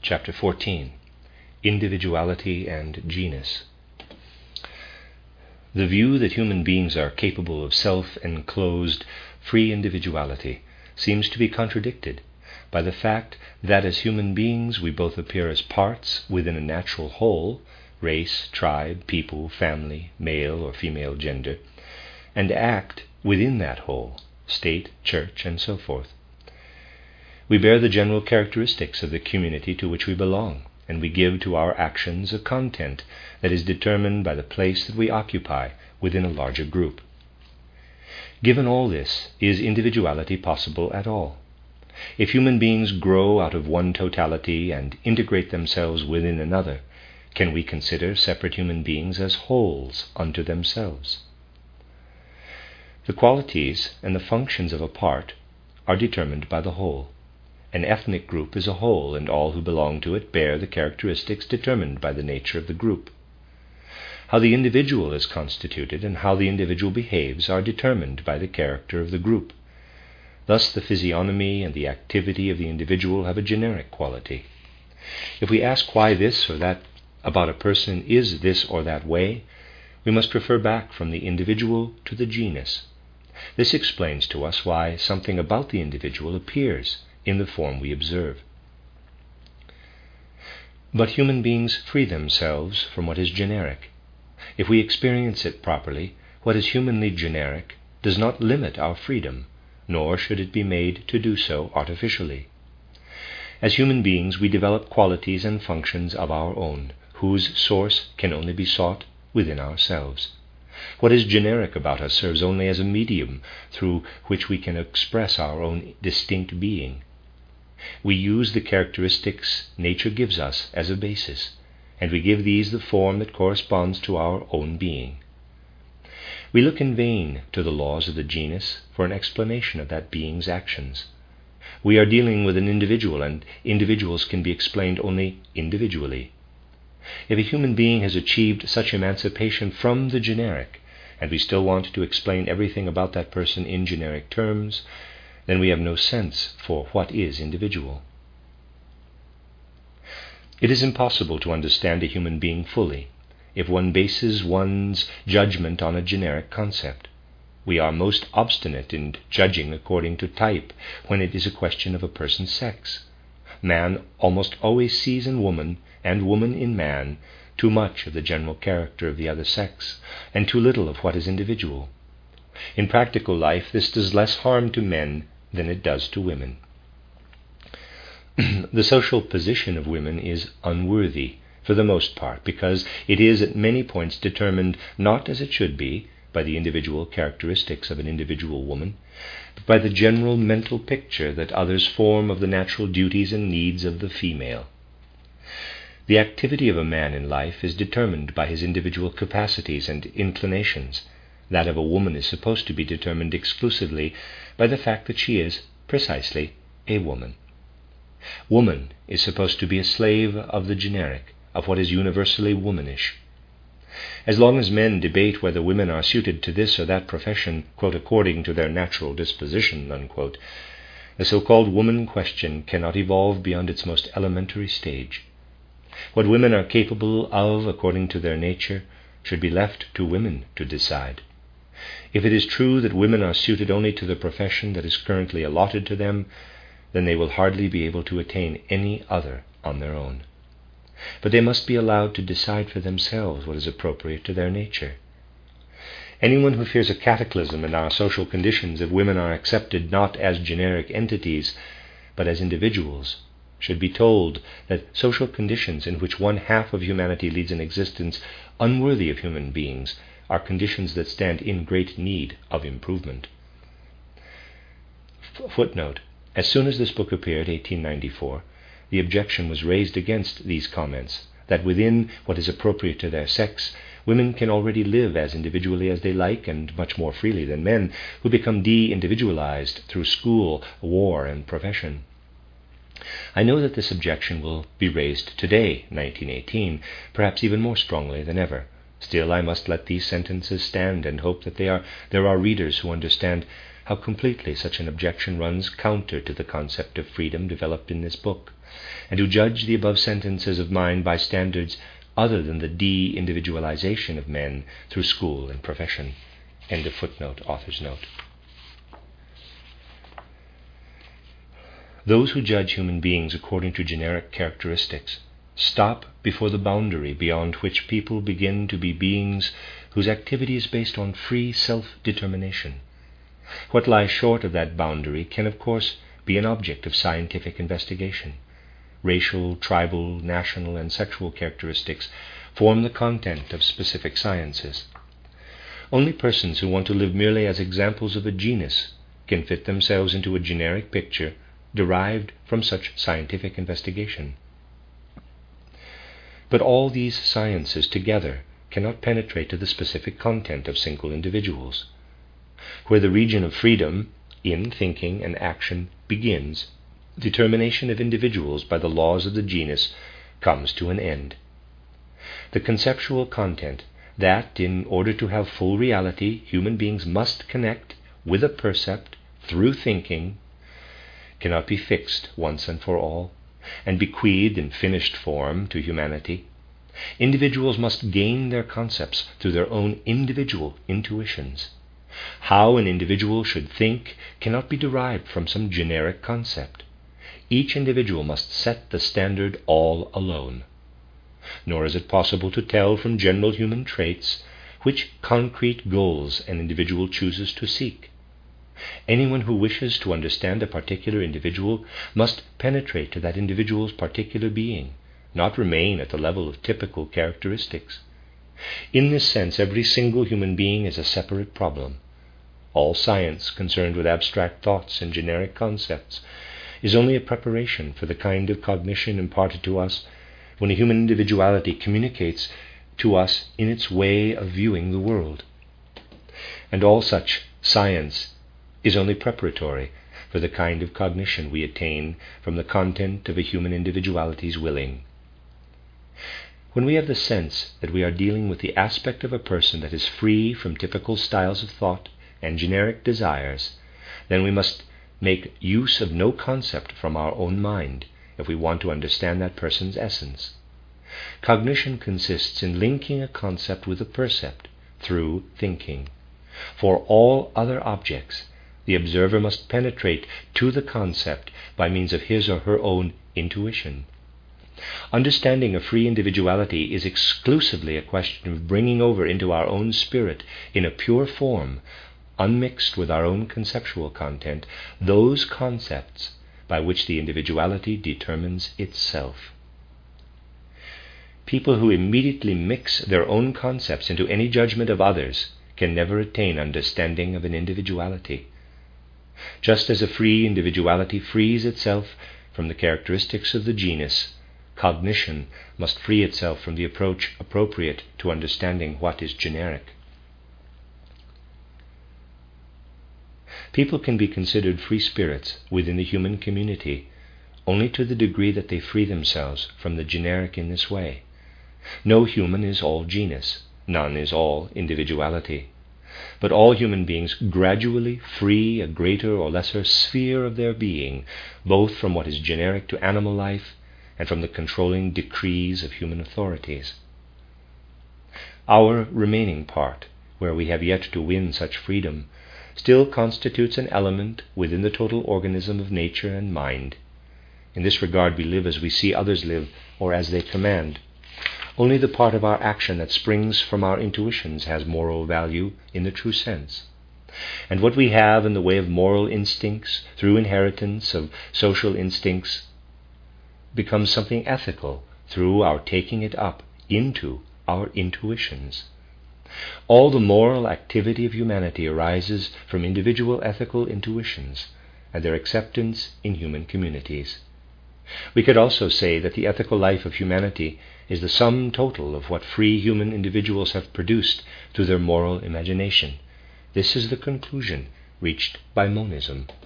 Chapter 14, Individuality and Genus. The view that human beings are capable of self-enclosed, free individuality seems to be contradicted by the fact that as human beings we both appear as parts within a natural whole, race, tribe, people, family, male or female gender, and act within that whole, state, church, and so forth. We bear the general characteristics of the community to which we belong, and we give to our actions a content that is determined by the place that we occupy within a larger group. Given all this, is individuality possible at all? If human beings grow out of one totality and integrate themselves within another, can we consider separate human beings as wholes unto themselves? The qualities and the functions of a part are determined by the whole. An ethnic group is a whole, and all who belong to it bear the characteristics determined by the nature of the group. How the individual is constituted and how the individual behaves are determined by the character of the group. Thus the physiognomy and the activity of the individual have a generic quality. If we ask why this or that about a person is this or that way, we must refer back from the individual to the genus. This explains to us why something about the individual appears in the form we observe. But human beings free themselves from what is generic. If we experience it properly, what is humanly generic does not limit our freedom, nor should it be made to do so artificially. As human beings, we develop qualities and functions of our own, whose source can only be sought within ourselves. What is generic about us serves only as a medium through which we can express our own distinct being. We use the characteristics nature gives us as a basis, and we give these the form that corresponds to our own being. We look in vain to the laws of the genus for an explanation of that being's actions. We are dealing with an individual, and individuals can be explained only individually. If a human being has achieved such emancipation from the generic, and we still want to explain everything about that person in generic terms, then we have no sense for what is individual. It is impossible to understand a human being fully if one bases one's judgment on a generic concept. We are most obstinate in judging according to type when it is a question of a person's sex. Man almost always sees in woman, and woman in man, too much of the general character of the other sex, and too little of what is individual. In practical life, this does less harm to men than it does to women. The social position of women is unworthy, for the most part, because it is at many points determined not as it should be by the individual characteristics of an individual woman, but by the general mental picture that others form of the natural duties and needs of the female. The activity of a man in life is determined by his individual capacities and inclinations. That of a woman is supposed to be determined exclusively by the fact that she is, precisely, a woman. Woman is supposed to be a slave of the generic, of what is universally womanish. As long as men debate whether women are suited to this or that profession, quote, according to their natural disposition, unquote, the so-called woman question cannot evolve beyond its most elementary stage. What women are capable of according to their nature should be left to women to decide. If it is true that women are suited only to the profession that is currently allotted to them, then they will hardly be able to attain any other on their own. But they must be allowed to decide for themselves what is appropriate to their nature. Anyone who fears a cataclysm in our social conditions if women are accepted not as generic entities, but as individuals, should be told that social conditions in which one half of humanity leads an existence unworthy of human beings are conditions that stand in great need of improvement. Footnote: as soon as this book appeared, 1894, the objection was raised against these comments, that within what is appropriate to their sex, women can already live as individually as they like, and much more freely than men, who become de-individualized through school, war, and profession. I know that this objection will be raised today, 1918, perhaps even more strongly than ever. Still, I must let these sentences stand and hope that there are readers who understand how completely such an objection runs counter to the concept of freedom developed in this book, and who judge the above sentences of mine by standards other than the de-individualization of men through school and profession. End of footnote, author's note. Those who judge human beings according to generic characteristics stop before the boundary beyond which people begin to be beings whose activity is based on free self-determination. What lies short of that boundary can, of course, be an object of scientific investigation. Racial, tribal, national, and sexual characteristics form the content of specific sciences. Only persons who want to live merely as examples of a genus can fit themselves into a generic picture derived from such scientific investigation. But all these sciences together cannot penetrate to the specific content of single individuals. Where the region of freedom in thinking and action begins, determination of individuals by the laws of the genus comes to an end. The conceptual content that, in order to have full reality, human beings must connect with a percept through thinking, cannot be fixed once and for all, and bequeathed in finished form to humanity. Individuals must gain their concepts through their own individual intuitions. How an individual should think cannot be derived from some generic concept. Each individual must set the standard all alone. Nor is it possible to tell from general human traits which concrete goals an individual chooses to seek. Anyone who wishes to understand a particular individual must penetrate to that individual's particular being, not remain at the level of typical characteristics. In this sense, every single human being is a separate problem. All science concerned with abstract thoughts and generic concepts is only a preparation for the kind of cognition imparted to us when a human individuality communicates to us in its way of viewing the world. And all such science is only preparatory for the kind of cognition we attain from the content of a human individuality's willing. When we have the sense that we are dealing with the aspect of a person that is free from typical styles of thought and generic desires, then we must make use of no concept from our own mind if we want to understand that person's essence. Cognition consists in linking a concept with a percept through thinking. For all other objects, the observer must penetrate to the concept by means of his or her own intuition. Understanding of free individuality is exclusively a question of bringing over into our own spirit, in a pure form, unmixed with our own conceptual content, those concepts by which the individuality determines itself. People who immediately mix their own concepts into any judgment of others can never attain understanding of an individuality. Just as a free individuality frees itself from the characteristics of the genus, cognition must free itself from the approach appropriate to understanding what is generic. People can be considered free spirits within the human community only to the degree that they free themselves from the generic in this way. No human is all genus, none is all individuality. But all human beings gradually free a greater or lesser sphere of their being, both from what is generic to animal life and from the controlling decrees of human authorities. Our remaining part, where we have yet to win such freedom, still constitutes an element within the total organism of nature and mind. In this regard we live as we see others live, or as they command. Only the part of our action that springs from our intuitions has moral value in the true sense. And what we have in the way of moral instincts, through inheritance of social instincts, becomes something ethical through our taking it up into our intuitions. All the moral activity of humanity arises from individual ethical intuitions and their acceptance in human communities. We could also say that the ethical life of humanity is the sum total of what free human individuals have produced through their moral imagination. This is the conclusion reached by monism.